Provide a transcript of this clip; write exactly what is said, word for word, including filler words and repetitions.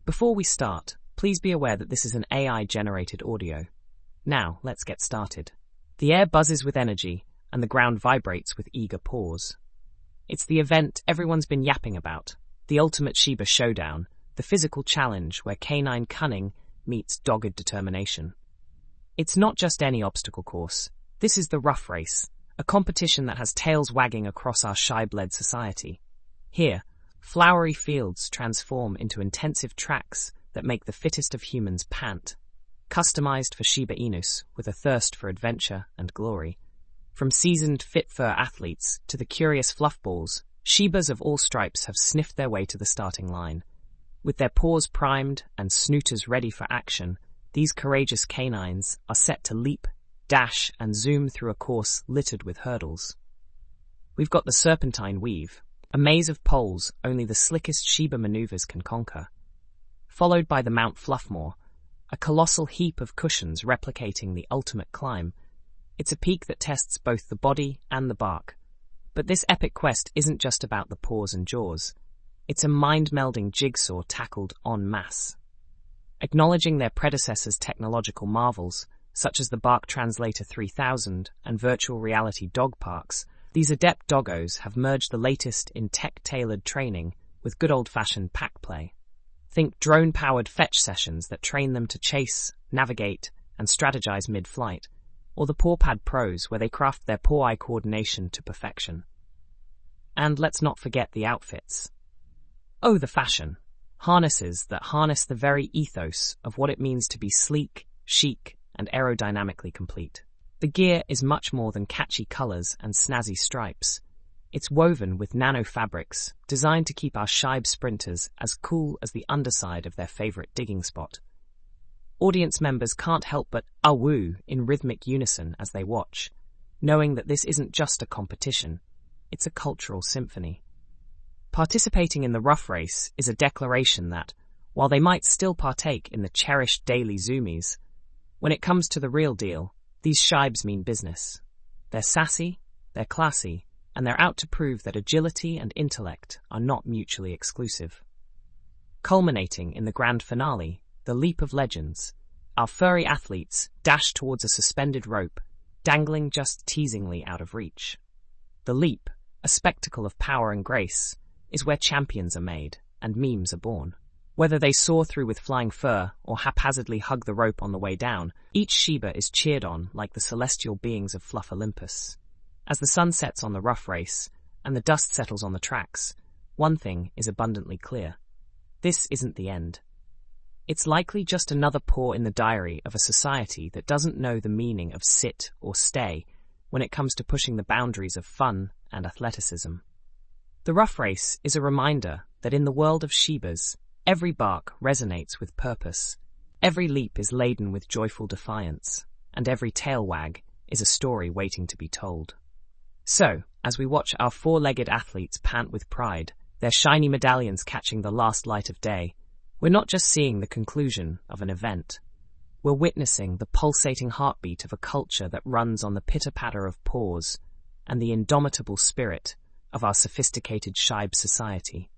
Before we start, please be aware that this is an A I-generated audio. Now, let's get started. The air buzzes with energy, and the ground vibrates with eager paws. It's the event everyone's been yapping about, the ultimate Shiba showdown, the physical challenge where canine cunning meets dogged determination. It's not just any obstacle course. This is the Rough Race, a competition that has tails wagging across our Shibe-led society. Here, flowery fields transform into intensive tracks that make the fittest of humans pant. Customized for Shiba Inus with a thirst for adventure and glory. From seasoned fit-fur athletes to the curious fluffballs, Shibas of all stripes have sniffed their way to the starting line. With their paws primed and snooters ready for action, these courageous canines are set to leap, dash, and zoom through a course littered with hurdles. We've got the Serpentine Weave, a maze of poles only the slickest Shiba maneuvers can conquer. Followed by the Mount Fluffmore, a colossal heap of cushions replicating the ultimate climb. It's a peak that tests both the body and the bark. But this epic quest isn't just about the paws and jaws. It's a mind-melding jigsaw tackled en masse. Acknowledging their predecessors' technological marvels, such as the Bark Translator three thousand and virtual reality dog parks, these adept doggos have merged the latest in tech-tailored training with good old-fashioned pack play. Think drone-powered fetch sessions that train them to chase, navigate, and strategize mid-flight, or the PawPad Pros where they craft their paw-eye coordination to perfection. And let's not forget the outfits. Oh, the fashion. Harnesses that harness the very ethos of what it means to be sleek, chic, and aerodynamically complete. The gear is much more than catchy colors and snazzy stripes. It's woven with nano fabrics, designed to keep our Shibe sprinters as cool as the underside of their favorite digging spot. Audience members can't help but ah-woo in rhythmic unison as they watch, knowing that this isn't just a competition, it's a cultural symphony. Participating in the Rough Race is a declaration that, while they might still partake in the cherished daily zoomies, when it comes to the real deal, these Shibes mean business. They're sassy, they're classy, and they're out to prove that agility and intellect are not mutually exclusive. Culminating in the grand finale, the Leap of Legends, our furry athletes dash towards a suspended rope, dangling just teasingly out of reach. The leap, a spectacle of power and grace, is where champions are made and memes are born. Whether they soar through with flying fur or haphazardly hug the rope on the way down, each Shiba is cheered on like the celestial beings of Fluff Olympus. As the sun sets on the Rough Race and the dust settles on the tracks, one thing is abundantly clear. This isn't the end. It's likely just another paw in the diary of a society that doesn't know the meaning of sit or stay when it comes to pushing the boundaries of fun and athleticism. The Rough Race is a reminder that in the world of Shibas, every bark resonates with purpose, every leap is laden with joyful defiance, and every tail wag is a story waiting to be told. So, as we watch our four-legged athletes pant with pride, their shiny medallions catching the last light of day, we're not just seeing the conclusion of an event. We're witnessing the pulsating heartbeat of a culture that runs on the pitter-patter of paws and the indomitable spirit of our sophisticated Shibe society.